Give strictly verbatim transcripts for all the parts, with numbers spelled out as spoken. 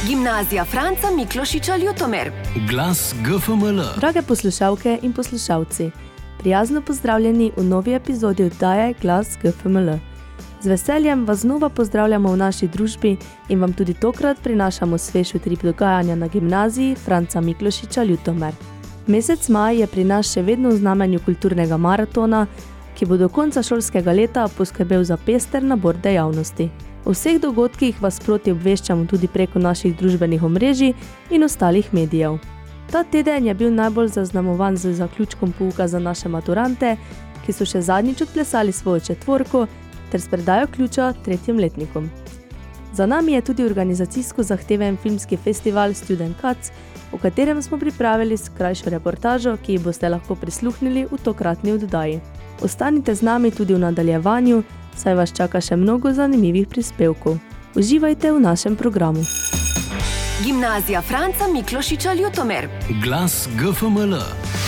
Gimnazija Franca Miklošiča Ljutomer. Glas G F M L. Drage poslušalke in poslušalci, prijazno pozdravljeni v novi epizodi oddaje Glas G F M L. Z veseljem vas znova pozdravljamo v naši družbi in vam tudi tokrat prinašamo svež utrip dogajanja na Gimnaziji Franca Miklošiča Ljutomer. Mesec maj je pri nas še vedno v znamenju kulturnega maratona, ki bo do konca šolskega leta poskrbel za pester nabor dejavnosti. O vseh dogodkih vas sproti obveščamo tudi preko naših družbenih omrežij in ostalih medijev. Ta teden je bil najbolj zaznamovan z zaključkom pouka za naše maturante, ki so še zadnjič odplesali svojo četvorko ter s predajo ključa tretjim letnikom. Za nami je tudi organizacijsko zahteven filmski festival Student Cuts, o katerem smo pripravili krajšo reportažo, ki ji boste lahko prisluhnili v tokratni oddaji. Ostanite z nami tudi v nadaljevanju, saj vas čaka še mnogo zanimivih prispevkov. Uživajte v našem programu. Gimnazija Franca Miklošiča Ljutomer. Glas G F M L.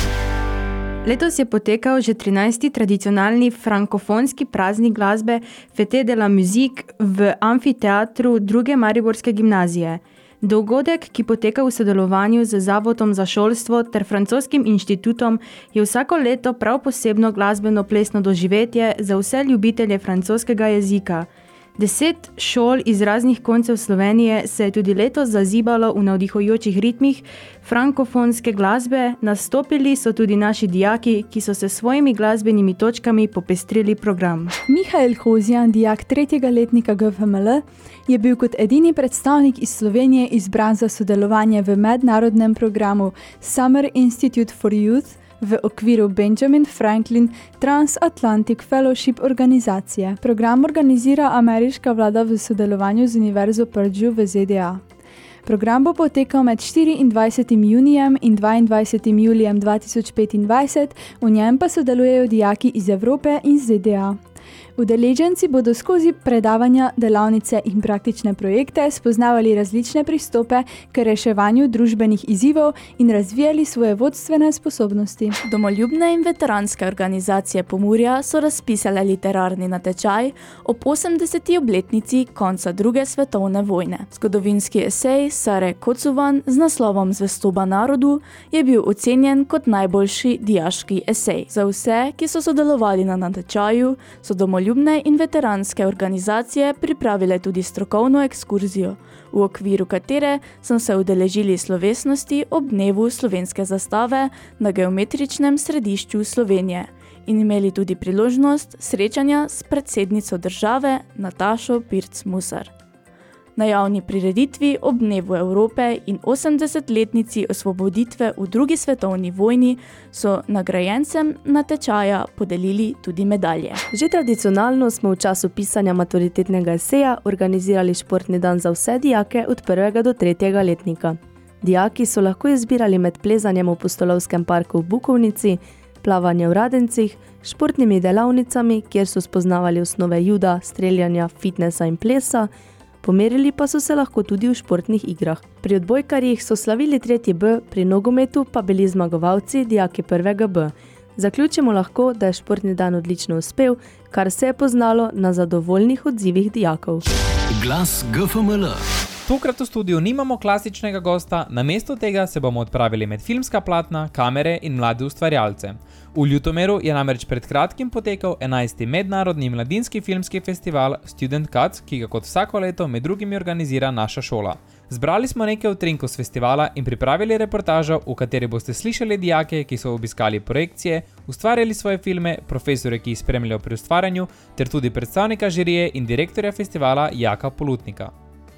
Letos je potekal že trinajsti tradicionalni frankofonski praznik glasbe Fête de la Musique v amfiteatru druge mariborske gimnazije. Dogodek, ki poteka v sodelovanju z Zavodom za šolstvo ter francoskim inštitutom, je vsako leto prav posebno glasbeno-plesno doživetje za vse ljubitelje francoskega jezika. Deset šol iz raznih koncev Slovenije se je tudi letos zazibalo v navdihujočih ritmih frankofonske glasbe, nastopili so tudi naši dijaki, ki so se svojimi glasbenimi točkami popestrili program. Mihael Hozjan, dijak tretjega letnika G F M L, je bil kot edini predstavnik iz Slovenije izbran za sodelovanje v mednarodnem programu Summer Institute for Youth v okviru Benjamin Franklin Transatlantic Fellowship organizacije. Program organizira ameriška vlada v sodelovanju z Univerzo Purdue v Z D A. Program bo potekal med štiriindvajsetim junijem in dvaindvajsetim julijem dva tisoč petindvajset, v njem pa sodelujejo dijaki iz Evrope in Z D A. Udeleženci bodo skozi predavanja, delavnice in praktične projekte spoznavali različne pristope k reševanju družbenih izzivov in razvijali svoje vodstvene sposobnosti. Domoljubne in veteranske organizacije Pomurja so razpisale literarni natečaj ob osemdeseti obletnici konca druge svetovne vojne. Zgodovinski esej Sare Kocuvan z naslovom Zvestoba narodu je bil ocenjen kot najboljši dijaški esej. Za vse, ki so sodelovali na natečaju, so domoljubne Ljubne in veteranske organizacije pripravile tudi strokovno ekskurzijo, v okviru katere smo se udeležili slovesnosti ob dnevu slovenske zastave na geometričnem središču Slovenije in imeli tudi priložnost srečanja s predsednico države Natašo Pirc Musar. Na javni prireditvi ob dnevu Evrope in osemdesetletnici osvoboditve v drugi svetovni vojni so nagrajencem natečaja podelili tudi medalje. Že tradicionalno smo v času pisanja maturitetnega eseja organizirali športni dan za vse dijake od prvega do tretjega letnika. Dijaki so lahko izbirali med plezanjem v Pustolovskem parku v Bukovnici, plavanje v Radencih, športnimi delavnicami, kjer so spoznavali osnove juda, streljanja, fitnesa in plesa, pomerili pa so se lahko tudi v športnih igrah. Pri odbojkarjih so slavili tretji B, pri nogometu pa bili zmagovalci dijaki prvega B. Zaključimo lahko, da je športni dan odlično uspel, kar se je poznalo na zadovoljnih odzivih dijakov. Glas G F M L. Tokrat v studiu nimamo klasičnega gosta, namesto tega se bomo odpravili med filmska platna, kamere in mlade ustvarjalce. V Ljutomeru je namreč pred kratkim potekal enajsti mednarodni mladinski filmski festival Student Cuts, ki ga kot vsako leto med drugimi organizira naša šola. Zbrali smo nekaj utrinkov s festivala in pripravili reportažo, v kateri boste slišali dijake, ki so obiskali projekcije, ustvarjali svoje filme, profesore, ki jih spremljajo pri ustvarjanju, ter tudi predstavnika žirije in direktorja festivala Jaka Polutnika.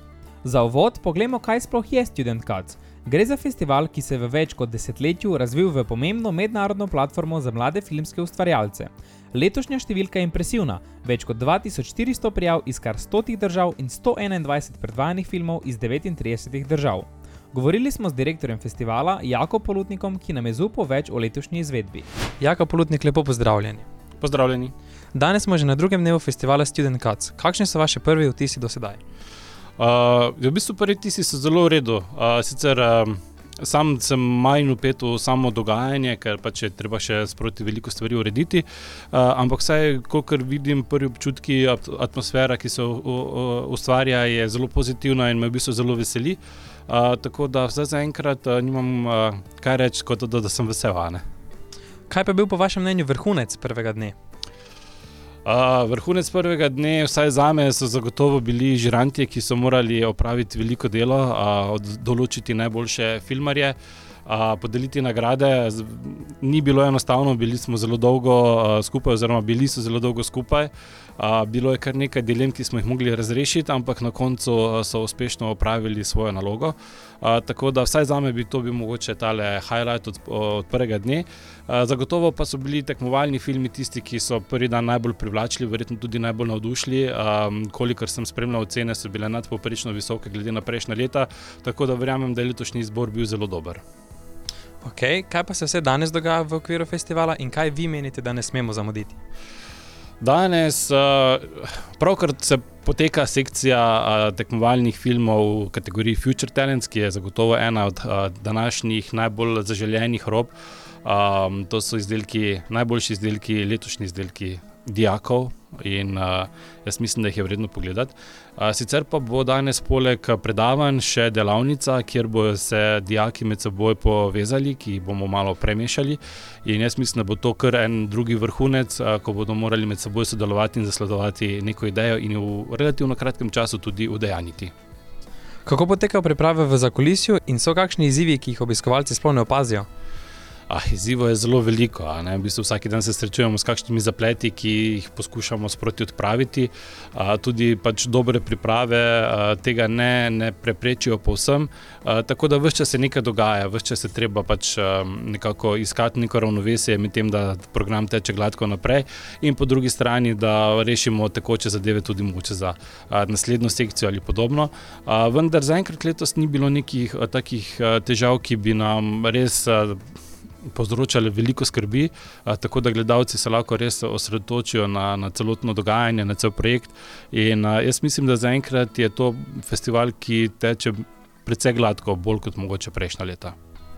Za uvod poglejmo, kaj sploh je Student Cuts. Gre za festival, ki se je v več kot desetletju razvil v pomembno mednarodno platformo za mlade filmske ustvarjalce. Letošnja številka je impresivna, več kot dva tisoč štiristo prijav iz kar stotih držav in sto enaindvajset predvajanih filmov iz devetintridesetih držav. Govorili smo z direktorjem festivala Jako Polutnikom, ki nam je zaupal več o letošnji izvedbi. Jaka Polutnik, lepo pozdravljeni. Pozdravljeni. Danes smo že na drugem dnevu festivala Student Cuts. Kakšni so vaše prvi vtisi do sedaj? Uh, v bistvu prvi vtisi so zelo v redu. Uh, sicer uh, sam sem manj vpet v samo dogajanje, ker pač je treba še sproti veliko stvari urediti, uh, ampak vsaj, kolikor vidim, prvi občutki, atmosfera, ki se u, u, ustvarja, je zelo pozitivna in me v bistvu zelo veseli. Uh, tako da zdaj zaenkrat uh, nimam uh, kaj reči, kot da, da sem vesel. Ne? Kaj pa je bil po vašem mnenju vrhunec prvega dne? Uh, vrhunec prvega dne, vsaj zame, so zagotovo bili žirantje, ki so morali opraviti veliko delo, uh, določiti najboljše filmarje, uh, podeliti nagrade. Ni bilo enostavno, bili smo zelo dolgo uh, skupaj, oziroma bili so zelo dolgo skupaj. Uh, bilo je kar nekaj dilem, ki smo jih mogli razrešiti, ampak na koncu uh, so uspešno opravili svojo nalogo. Uh, tako da vsaj zame bi to bil mogoče tale highlight od, od prvega dne. Uh, zagotovo pa so bili tekmovalni filmi tisti, ki so prvi dan najbolj privlačili, verjetno tudi najbolj navdušili. Um, kolikor sem spremljal ocene, so bile nadpovprečno visoke glede na prejšnja leta, tako da verjamem, da je letošnji izbor bil zelo dober. Ok, kaj pa se vse danes dogaja v okviru festivala in kaj vi menite, da ne smemo zamuditi? Danes pravkar se poteka sekcija tekmovalnih filmov v kategoriji Future Talents, ki je zagotovo ena od današnjih najbolj zaželenih rob. To so izdelki, najboljši izdelki, letošnji izdelki dijakov in jaz mislim, da jih je vredno pogledati. Sicer pa bo danes poleg predavanj še delavnica, kjer bodo se dijaki med seboj povezali, ki jih bomo malo premešali, in jaz mislim, da bo to kar en drugi vrhunec, ko bodo morali med seboj sodelovati in zasledovati neko idejo in v relativno kratkem času tudi udejanjiti. Kako potekajo priprave v zakulisju in so kakšni izzivi, ki jih obiskovalci sploh ne opazijo? Ah, izzivo je zelo veliko. A ne? V bistvu vsak dan se srečujemo s kakšnimi zapleti, ki jih poskušamo sproti odpraviti. A, tudi pač dobre priprave a, tega ne, ne preprečijo povsem. A, tako da ves čas se nekaj dogaja, ves čas se treba pač a, nekako iskati neko ravnovesje med tem, da program teče gladko naprej, in po drugi strani, da rešimo tekoče zadeve tudi mogoče za a, naslednjo sekcijo ali podobno. A, vendar zaenkrat letos ni bilo nekih a, takih a, težav, ki bi nam res a, povzročali veliko skrbi, a, tako da gledalci se lahko res osredotočijo na, na celotno dogajanje, na cel projekt. In a, jaz mislim, da zaenkrat je to festival, ki teče precej gladko, bolj kot mogoče prejšnja leta.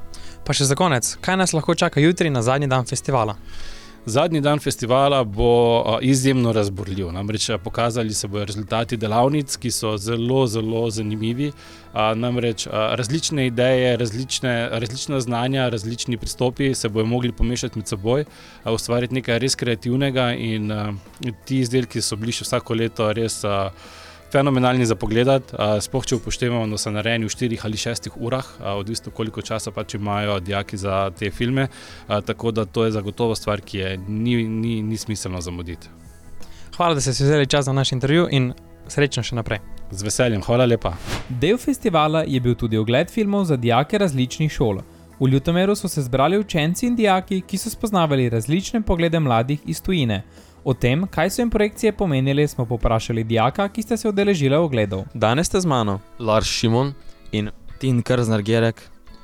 Pa še za konec, kaj nas lahko čaka jutri na zadnji dan festivala? Zadnji dan festivala bo izjemno razburljiv, namreč pokazali se bodo rezultati delavnic, ki so zelo, zelo zanimivi, namreč različne ideje, različne, različna znanja, različni pristopi se bodo mogli pomešati med seboj, ustvariti nekaj res kreativnega, in ti izdelki so bili še vsako leto res fenomenalni za pogledati, sploh če upoštevamo, da so narejeni v štirih ali šestih urah, odvisno koliko časa pač imajo dijaki za te filme, tako da to je zagotovo stvar, ki je ni, ni, ni smiselno zamuditi. Hvala, da ste si vzeli čas za naš intervju in srečno še naprej. Z veseljem, hvala lepa. Del festivala je bil tudi ogled filmov za dijake različnih šol. V Ljutomeru so se zbrali učenci in dijaki, ki so spoznavali različne poglede mladih iz tujine. O tem, kaj so jim projekcije pomenili, smo poprašali dijaka, ki sta se udeležila ogledov. Danes ste z mano Lars Šimon in Tin Krznar-Gerek.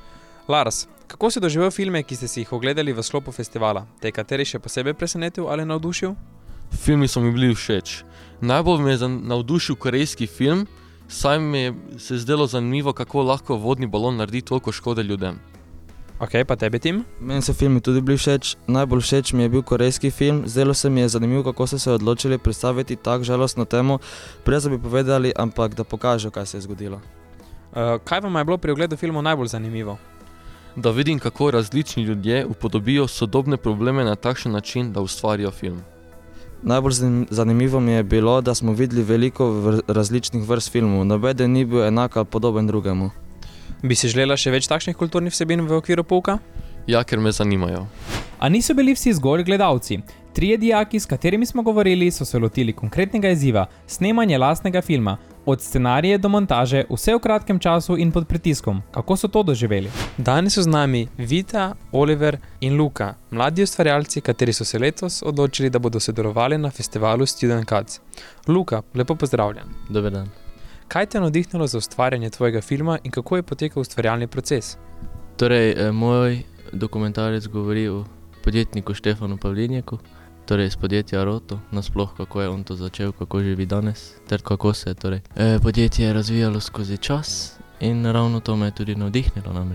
Lars, kako si doživel filme, ki ste si jih ogledali v sklopu festivala? Te kateri še posebej presenetil ali navdušil? Filmi so mi bili všeč. Najbolj me je navdušil korejski film, saj mi je se zdelo zanimivo, kako lahko vodni balon naredi toliko škode ljudem. Ok, pa tebi, Tim? Meni so filmi tudi bili všeč. Najbolj všeč mi je bil korejski film. Zdelo se mi je zanimivo, kako so se odločili predstaviti tak žalostno temo, brez da bi povedali, ampak da pokažejo, kaj se je zgodilo. Uh, kaj vam je bilo pri ogledu filmov najbolj zanimivo? Da vidim, kako različni ljudje upodobijo sodobne probleme na takšen način, da ustvarijo film. Najbolj zanimivo mi je bilo, da smo videli veliko različnih vrst filmov. Nobeden ni bil enak ali podoben drugemu. Bi si želela še več takšnih kulturnih vsebin v okviru pouka? Ja, ker me zanimajo. A niso bili vsi zgolj gledalci. Trije dijaki, s katerimi smo govorili, so se lotili konkretnega izziva, snemanje lastnega filma. Od scenarije do montaže, vse v kratkem času in pod pritiskom. Kako so to doživeli? Danes so z nami Vita, Oliver in Luka, mladi ustvarjalci, kateri so se letos odločili, da bodo sodelovali na festivalu Student Cuts. Luka, lepo pozdravljen. Dober dan. Kaj te je navdihnilo za ustvarjanje tvojega filma in kako je potekal ustvarjalni proces? Torej, moj dokumentarec govori o podjetniku Štefanu Pavlinjeku, torej iz podjetja Roto, nasploh kako je on to začel, kako živi danes, ter kako se je torej podjetje razvijalo skozi čas, in ravno to me je tudi navdihnilo namreč.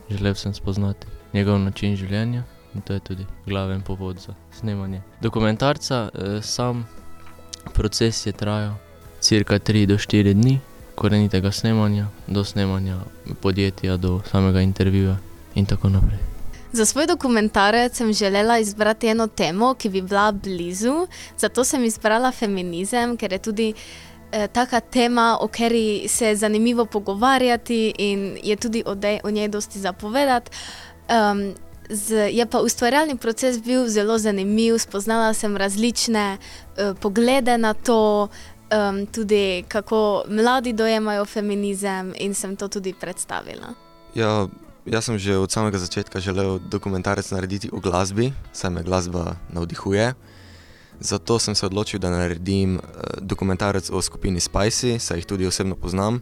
želel sem spoznati njegov način življenja in to je tudi glaven povod za snemanje dokumentarca. Sam proces je trajal cirka tri do štiri dni, korenitega snemanja, do snemanja podjetja, do samega intervjuja in tako naprej. Za svoj dokumentarec sem želela izbrati eno temo, ki bi bila blizu, zato sem izbrala feminizem, ker je tudi eh, taka tema, o kateri se je zanimivo pogovarjati in je tudi o, dej, o njej dosti zapovedati. Um, z, je pa ustvarjalni proces bil zelo zanimiv, spoznala sem različne eh, poglede na to, um, tudi kako mladi dojemajo feminizem in sem to tudi predstavila. Ja, jaz sem že od samega začetka želel dokumentarec narediti o glasbi, saj me glasba navdihuje. Zato sem se odločil, da naredim dokumentarec o skupini Spicy, saj jih tudi osebno poznam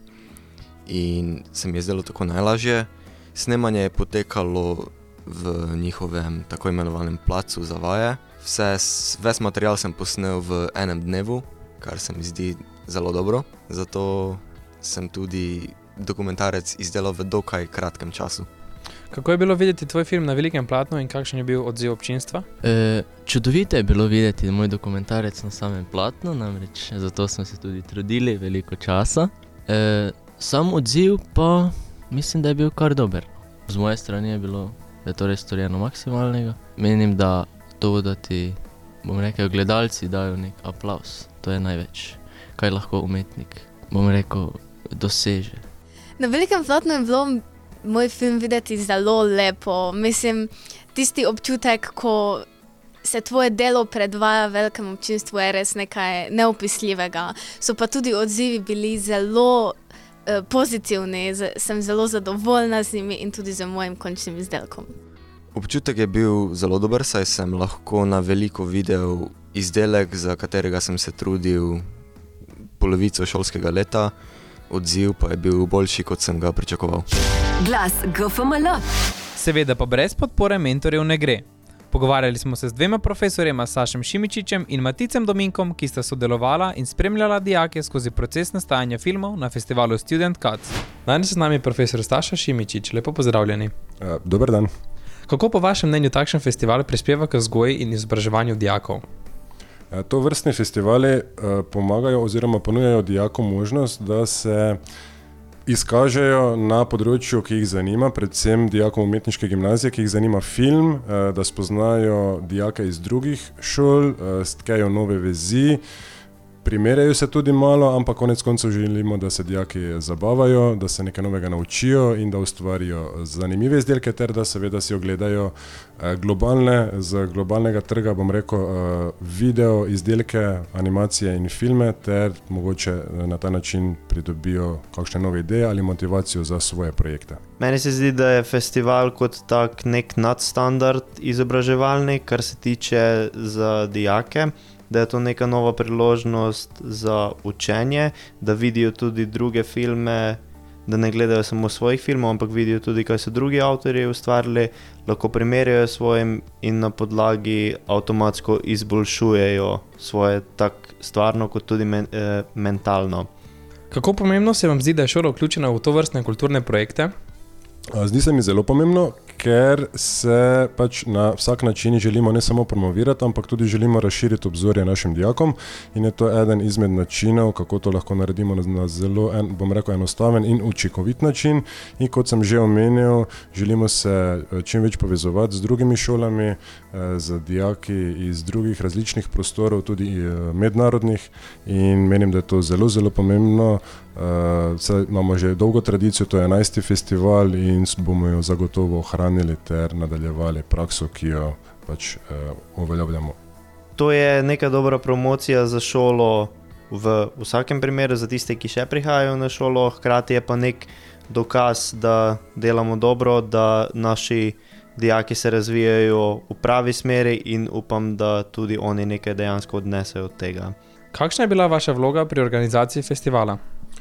in se mi je zdelo tako najlažje. Snemanje je potekalo v njihovem tako imenovanem placu za vaje. Vse, ves material sem posnel v enem dnevu, kar se mi zdi zelo dobro. Zato sem tudi dokumentarec izdelal v dokaj kratkem času. Kako je bilo videti tvoj film na velikem platnu in kakšen je bil odziv občinstva? E, čudovito je bilo videti moj dokumentarec na samem platnu, namreč zato smo se tudi trudili veliko časa. E, sam odziv pa mislim, da je bil kar dober. Z moje strani je bilo, da je torej storjeno maksimalnega. Menim, da to, da ti, bom rekel, gledalci dajo nek aplavz, to je največ, kaj lahko umetnik, bom rekel, doseže. Na velikem platnu je bilo moj film videti zelo lepo. Mislim, tisti občutek, ko se tvoje delo predvaja velikemu občinstvu, je res nekaj neopisljivega. So pa tudi odzivi bili zelo eh, pozitivni, Z sem zelo zadovoljna z njimi in tudi z mojim končnim izdelkom. Občutek je bil zelo dober, saj sem lahko na veliko videl izdelek, za katerega sem se trudil polovico šolskega leta. Odziv pa je bil boljši, kot sem ga pričakoval. Glas G F M L. Seveda pa brez podpore mentorjev ne gre. Pogovarjali smo se z dvema profesorjema, Sašem Šimičičem in Maticem Dominkom, ki sta sodelovala in spremljala dijake skozi proces nastajanja filmov na festivalu Student Cuts. Danes je z nami profesor Saša Šimičič. Lepo pozdravljeni. Uh, dober dan. Kako po vašem mnenju takšen festival prispeva k vzgoji in izobraževanju dijakov? To vrstni festivali uh, pomagajo oziroma ponujajo dijakom možnost, da se izkažejo na področju, ki jih zanima, predvsem dijakom umetniške gimnazije, ki jih zanima film, uh, da spoznajo dijake iz drugih šol, uh, stkejo nove vezi, primerjajo se tudi malo, ampak konec koncev želimo, da se dijaki zabavajo, da se nekaj novega naučijo in da ustvarijo zanimive izdelke ter da seveda si ogledajo globalne, z globalnega trga, bom rekel, video izdelke, animacije in filme ter mogoče na ta način pridobijo kakšne nove ideje ali motivacijo za svoje projekte. Meni se zdi, da je festival kot tak nek nadstandard izobraževalni, kar se tiče za dijake, da je to neka nova priložnost za učenje, da vidijo tudi druge filme, da ne gledajo samo svojih filmov, ampak vidijo tudi, kaj so drugi avtorji ustvarili, lahko primerjajo svojim in na podlagi avtomatsko izboljšujejo svoje tak stvarno kot tudi men, eh, mentalno. Kako pomembno se vam zdi, da je šola vključena v tovrstne kulturne projekte? Zdi se mi zelo pomembno, ker se pač na vsak način želimo ne samo promovirati, ampak tudi želimo razširiti obzorje našim dijakom in je to eden izmed načinov, kako to lahko naredimo na zelo, en, bom rekel, enostaven in učinkovit način. In kot sem že omenil, želimo se čim več povezovati z drugimi šolami, z dijaki iz drugih različnih prostorov, tudi mednarodnih, in menim, da je to zelo, zelo pomembno. Uh, saj imamo že dolgo tradicijo, to je enajsti festival in bomo jo zagotovo ohranili ter nadaljevali prakso, ki jo pač uh, uveljavljamo. To je neka dobra promocija za šolo v vsakem primeru, za tiste, ki še prihajajo na šolo, hkrati je pa nek dokaz, da delamo dobro, da naši dijaki se razvijajo v pravi smeri in upam, da tudi oni nekaj dejansko odnesejo od tega. Kakšna je bila vaša vloga pri organizaciji festivala?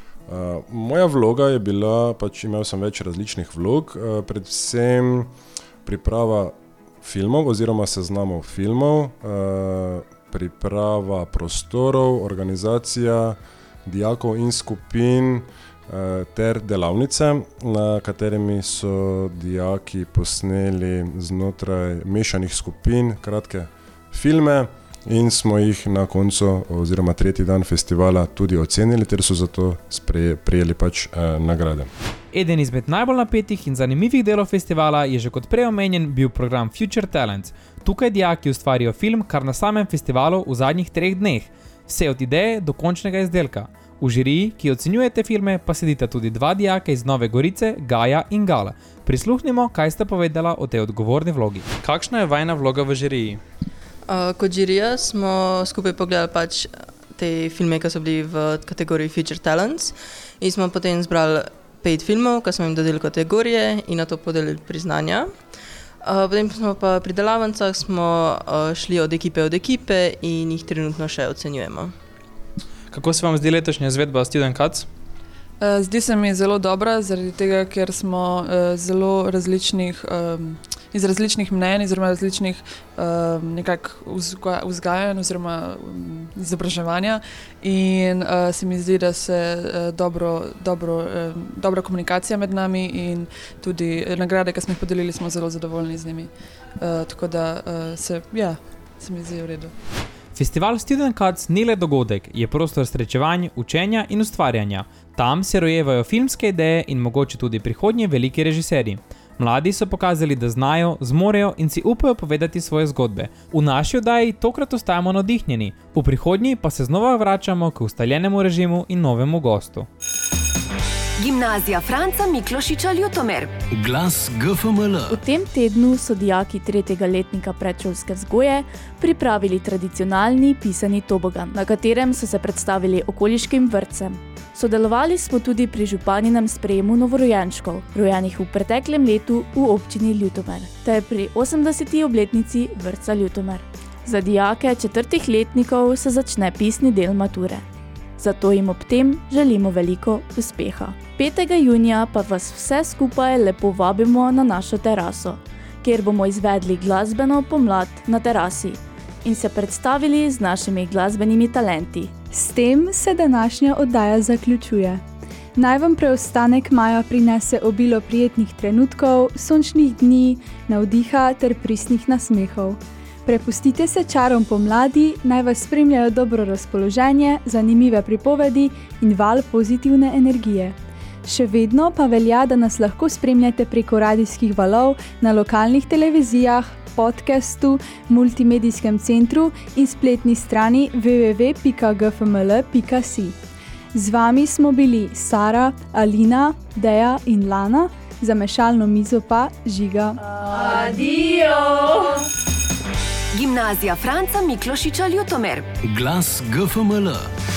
Uh, moja vloga je bila, pač imel sem več različnih vlog, uh, predvsem priprava filmov oziroma seznamov filmov, uh, priprava prostorov, organizacija dijakov in skupin, ter delavnice, na katerimi so dijaki posneli znotraj mešanih skupin kratke filme in smo jih na koncu oziroma tretji dan festivala tudi ocenili, ter so zato prejeli pač eh, nagrade. Eden izmed najbolj napetih in zanimivih delov festivala je že kot prej omenjen bil program Future Talents. Tukaj dijaki ustvarijo film kar na samem festivalu v zadnjih treh dneh. Vse od ideje do končnega izdelka. V žiriji, ki ocenjuje te filme, pa sedita tudi dva dijaka iz Nove Gorice, Gaja in Gala. Prisluhnimo, kaj sta povedala o tej odgovorni vlogi. Kakšna je vajna vloga v žiriji? Uh, kot žirija smo skupaj pogledali pač te filme, ki so bili v kategoriji Future Talents in smo potem zbrali pet filmov, ki smo jim dodali kategorije in na to podelili priznanja. Uh, potem smo pa pri delavnicah smo uh, šli od ekipe od ekipe in jih trenutno še ocenjujemo. Kako se vam zdi letošnja izvedba Student Cuts? Uh, zdi se mi zelo dobra, zaradi tega, ker smo uh, zelo različnih, um, iz različnih mnenj, oziroma različnih um, nekako vzga, vzgajanj oziroma um, izobraževanja in uh, se mi zdi, da se uh, dobro, dobro, um, dobra komunikacija med nami in tudi nagrade, ki smo jih podelili, smo zelo zadovoljni z njimi. Uh, tako da uh, se, ja, se mi zdi v redu. Festival Student Cuts ni le dogodek, je prostor srečevanj, učenja in ustvarjanja. Tam se rojevajo filmske ideje in mogoče tudi prihodnji veliki režiserji. Mladi so pokazali, da znajo, zmorejo in si upajo povedati svoje zgodbe. V naši oddaji tokrat ostajamo navdihnjeni, v prihodnji pa se znova vračamo k ustaljenemu režimu in novemu gostu. Gimnazija Franca Miklošiča Ljutomer. Glas G F M L. V tem tednu so dijaki tretjega letnika predšolske vzgoje pripravili tradicionalni pisani tobogan, na katerem so se predstavili okoliškim vrtcem. Sodelovali smo tudi pri županinem sprejemu novorojenčkov, rojenih v preteklem letu v občini Ljutomer, ter pri osemdeseti obletnici vrtca Ljutomer. Za dijake četrtih letnikov se začne pisni del mature. Zato jim ob tem želimo veliko uspeha. petega junija pa vas vse skupaj lepo vabimo na našo teraso, kjer bomo izvedli glasbeno pomlad na terasi in se predstavili z našimi glasbenimi talenti. S tem se današnja oddaja zaključuje. Naj vam preostanek maja prinese obilo prijetnih trenutkov, sončnih dni, navdiha ter pristnih nasmehov. Prepustite se čarom pomladi, naj vas spremljajo dobro razpoloženje, zanimive pripovedi in val pozitivne energije. Še vedno pa velja, da nas lahko spremljate preko radijskih valov na lokalnih televizijah, podcastu, multimedijskem centru in spletni strani w w w pika g f m l pika si. Z vami smo bili Sara, Alina, Deja in Lana, za mešalno mizo pa Žiga. Adijo! Gimnazija Franca Miklošiča Ljutomer. Glas G F M L.